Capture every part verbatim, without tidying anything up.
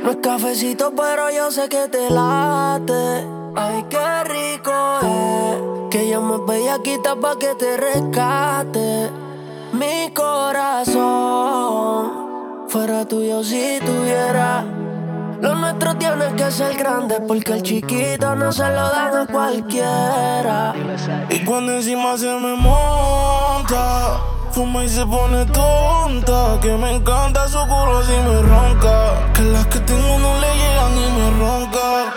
No es cafecito, pero yo sé que te late. Ay, qué rico es que llames bellaquita pa' que te rescate. Mi corazón fuera tuyo si tuviera. Lo nuestro tiene que ser grande porque el chiquito no se lo dan a cualquiera. Y cuando encima se me monta, fuma y se pone tonta. Que me encanta su culo así me ronca. Que las que tengo no le llegan y me ronca.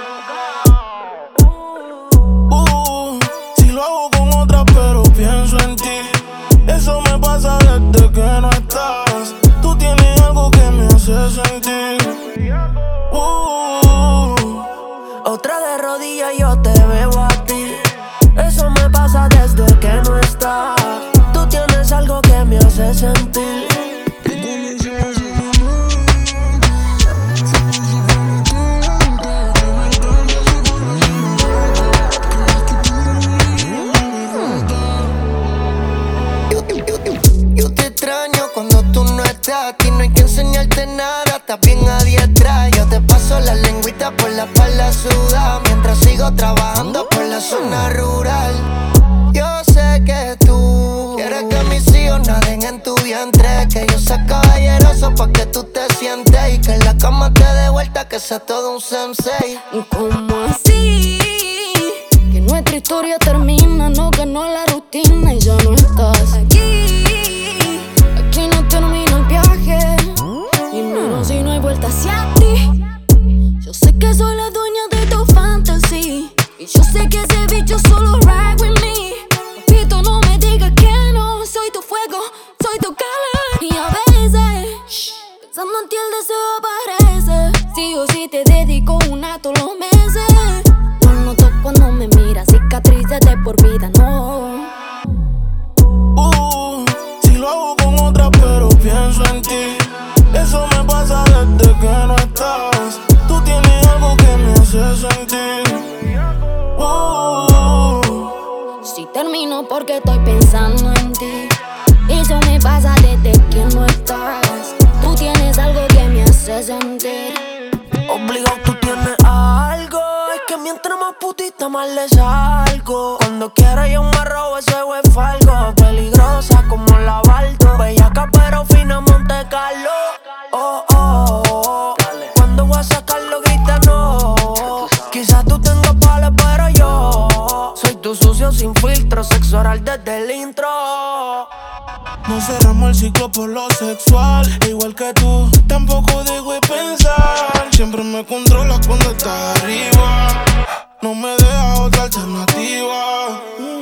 uh, Si lo hago con otra pero pienso en ti. Eso me pasa desde que no estás. Tú tienes algo que me hace sentir. uh, Otra de rodillas yo te veo a ti. Eso me pasa desde que no estás. Tú tienes algo que me hace sentir. Yo te extraño cuando tú no estás. Aquí no hay que enseñarte nada, estás bien adiestra. Yo te paso la lengüita por la espalda sudada mientras sigo trabajando por la zona rural. Yo sé que tú quieres que mis hijos naden en tu vientre, que yo sea caballeroso pa' que tú te sientes y que en la cama te dé vuelta, que sea todo un sensei. ¿Cómo así? Que nuestra historia termina, no ganó la rutina y ya no estás aquí. Aquí no termina el viaje, y menos si no hay vuelta hacia ti. Yo sé que soy la dueña de tu fantasy, y yo sé que ese bicho solo ride with me. Papito, no me digas que no, soy tu fuego, soy tu calor. Y a veces, shh, pensando en ti el deseo aparece. Sí o sí te dedico una todos los meses. Lo noto cuando me miras, cicatrices de por vida, no. uh, Si lo hago con otra pero pienso en ti. Eso me pasa desde que no estás. Tú tienes algo que me hace sentir. uh, Si termino porque estoy pensando en ti. Eso me pasa desde que no estás. Tú tienes algo que me hace sentir. Obligado tú tienes algo. Es que mientras más putita más le salgo. Cuando quiera yo me robo ese huefalgo. Peligrosa como la Baldo. Bellaca pero fina Monte Carlo. Oh, oh, oh. Cuando voy a sacarlo grita no. Quizás tú tengas palos pero yo soy tu sucio sin filtro. Sexo oral desde el intro. No cerramos el ciclo por lo sexual. Igual que tú, tampoco dejo de pensar. Siempre me controlas cuando estás arriba. No me dejas otra alternativa.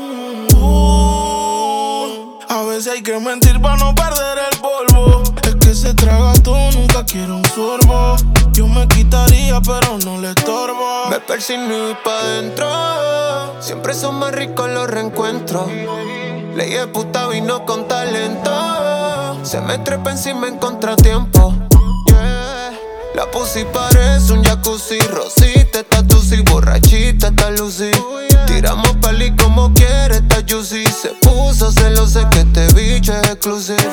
uh, A veces hay que mentir para no perder el polvo. Es que se traga todo, nunca quiero un sorbo. Yo me quitaría pero no le estorbo. Me persigno y pa' dentro. Siempre son más ricos los reencuentros. Ley de puta vino con talento. Se me trepa encima en contratiempo. Yeah. La pussy parece un jacuzzi. Rosita, está tusi, borrachita, está lucy. Tiramos peli como quiere, está juicy. Se puso celosa que este bicho es exclusive.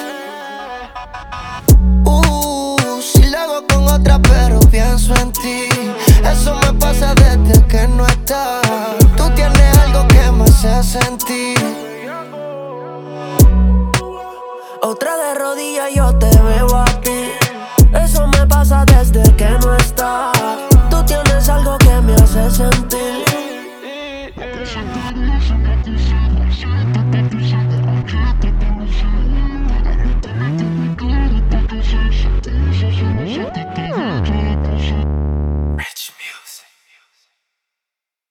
Uh, si la hago con otra pero pienso en ti. Eso me pasa desde que no estás. Tú tienes algo que me hace sentir. Otra de rodillas yo te veo a ti. Eso me pasa desde que no estás. Tú tienes algo que me hace sentir.